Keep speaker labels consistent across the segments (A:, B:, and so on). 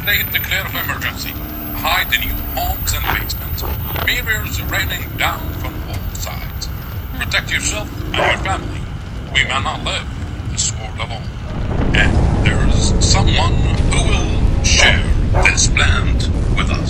A: state declare of emergency. Hide in your homes and basements. Mirrors raining down from all sides. Protect yourself and your family. We may not live in this world alone. And there is someone who will share this land with us.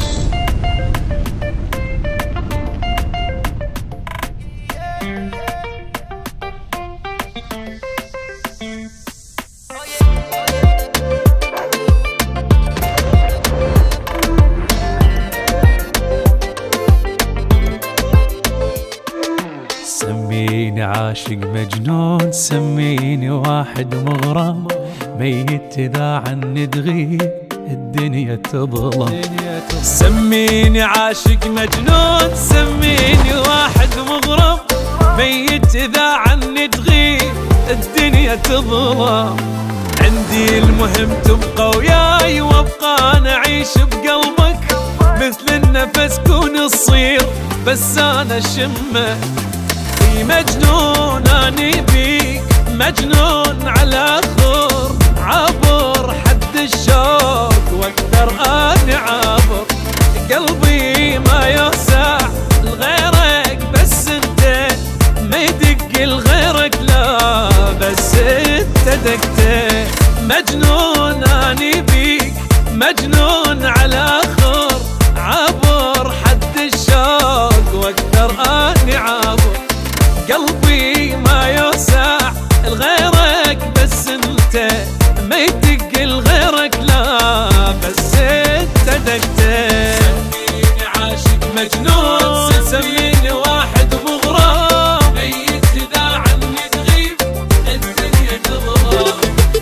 B: سميني عاشق مجنون، سميني واحد مغرم، ميت إذا عني تغيب الدنيا تظلم. سميني عاشق مجنون، سميني واحد مغرم، ميت إذا عني تغيب الدنيا تظلم. عندي المهم تبقى وياي وابقى أنا أعيش بقلبك، مثل النفس كون تصير بس أنا شمك. مجنون اني بيك، مجنون على خور، عبر حد الشوق واقدر اني عابر. قلبي ما يوسع لغيرك بس انت، ما يدق لغيرك لا بس انت دقت. مجنون اني بيك، مجنون على خور، عبر حد الشوق واقدر اني عابر. قلبي ما يوسع لغيرك بس انت، ما يدق لغيرك لا بس انت دقت. سميني عاشق مجنون، سميني واحد مغرم، ميت اذا عني تغيب الدنيا تظلم.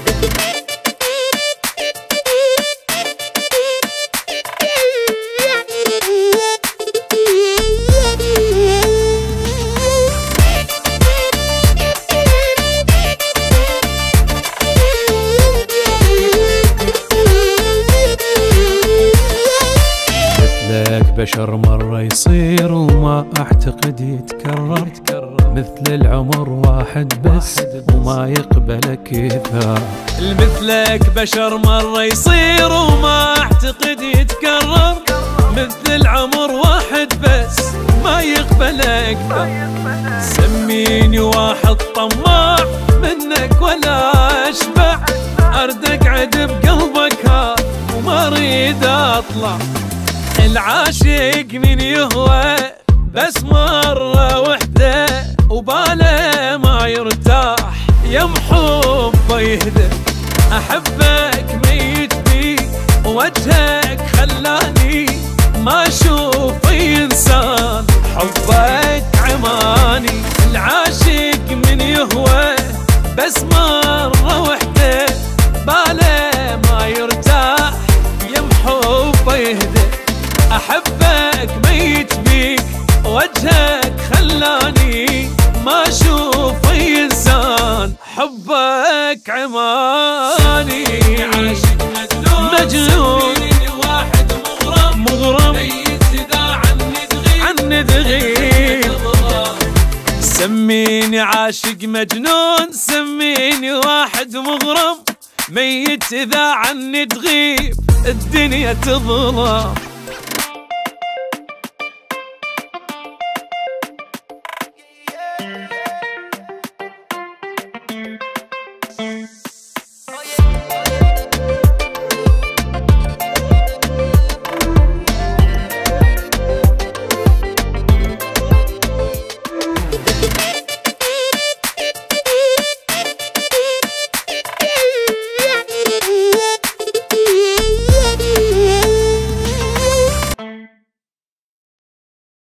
B: بشر مرة يصير وما أعتقد يتكرر، مثل العمر واحد بس وما يقبل كثار. مثلك بشر مرة يصير وما أعتقد يتكرر، مثل العمر واحد بس ما يقبل أكثر. سميني واحد طماع منك ولا أشبع، أرد أقعد بقلبك ها وما أريد أطلع. العاشق من يهوى بس مرة وحدة، وباله ما يرتاح يم حبه يهدى. أحبك ميت بيك ووجهك خلاني ما أشوف أي إنسان، حبك عماني. العاشق من يهوى بس مرة وحدة، باله ما يرتاح يم حبه يهدى. أحبك ميت بيك وجهك خلاني ما أشوف أي إنسان، حبك عماني. عاشق مجنون، واحد مغرم، ميت إذا عني تغيب. سميني عاشق مجنون، سميني واحد مغرم، ميت إذا عني تغيب الدنيا تظلم.